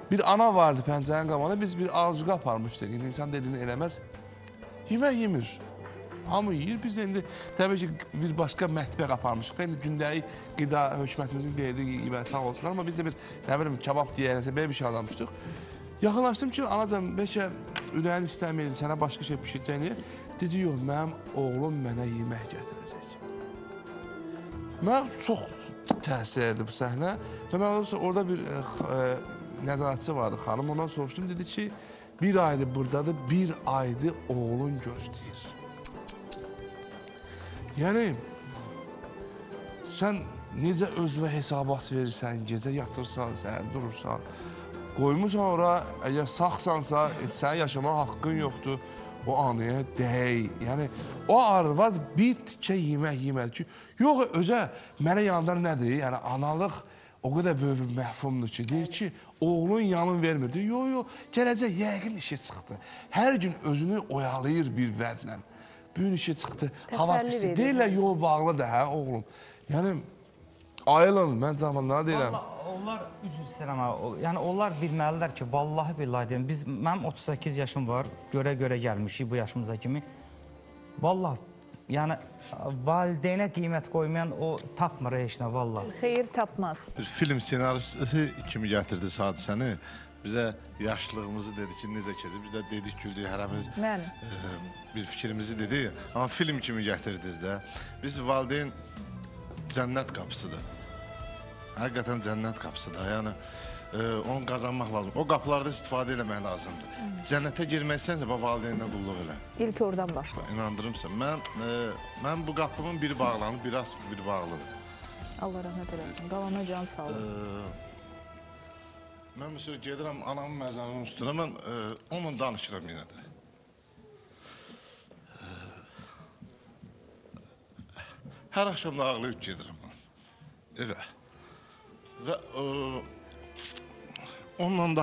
Bir ana vardı pəncərənin qabağında, biz bir azuqa aparmışdıq. İndi insan dediyini eləməz. Yemək yemir. Hamı yeyir. Biz indi təbii ki, bir başqa mətbəq aparmışıq. İndi gündəlik qida hökumətimizin verdiyi sağ olsunlar. Amma biz də bir, nə bilim, kebab deyək, belə bir şey almışdıq. Yaxınlaşdım ki, anacan, bəlkə ürəyin istəməyirdi, sənə başqa şey pişirəcəyini. Dedi, yox, mənim oğlum mənə yemək gətirəcək. Mənə çox təsir edirdi bu səhnə. Və mən orada bir nəzarətçi vardı, xanım. Ondan soruşdum, dedi ki, bir aydır buradadır, bir aydır oğlun gözləyir. Yəni, sən necə özünə hesabat verirsən, gecə yatırsan, səhər durursan, qoymusan ora, əgər sağsansa, sənin yaşamağa haqqın yoxdur, o anıya dəy. Yəni, o arvad bir tikə yemək yeməli ki, yox, özə mənə yandan nədir? Yəni, analıq o qədər böyük bir məhfumdur ki, deyir ki, oğlun yanın vermir. Deyir, yox, yox, gələcək, yəqin işə çıxdı. Hər gün özünü oyalayır bir vədlə. Bugün işə çıxdı, hava pisi. Deyirlər, yol bağlıdır, hə, oğlum. Yəni, ayılın, mən zamanlara deyirəm. Onlar, üzr istəyirəm, yəni onlar bilməlidirlər ki, vallahi billahi deyirəm, mənim 38 yaşım var, görə gəlmişik bu yaşımıza kimi. Vallahi, yəni, valideynə qiymət qoymayan o tapmır heç nə, vallahi. Xeyir tapmaz. Bir film senaristi kimi gətirdi hadisəni. Bizə yaşlılığımızı dedi ki, necə keçir, biz də dedik, güldük, hərəmiz bir fikrimizi dedik. Amma film kimi gətirdiniz də. Biz valideyn cənnət qapısıdır. Həqiqətən cənnət qapısıdır. Yəni, onu qazanmaq lazım. O qapılarda istifadə eləmək lazımdır. Cənnətə girmək istəyənsə, valideynlə qulluq elə. İlk oradan başla. İnandırımsan. Mən bu qapımın biri bağlanıb, biri açıq, biri bağlıdır. Allah rəhmət eləsin. Qalana can sağ olun. Mən məsələn gedirəm anamın məzarının üstünə, mən onunla danışıram yenə də. Hər axşam da ağlayıb gedirəm evə. Və onunla da